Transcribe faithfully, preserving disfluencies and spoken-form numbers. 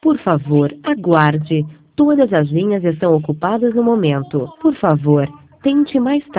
Por favor, aguarde. Todas as linhas estão ocupadas no momento. Por favor, tente mais tarde.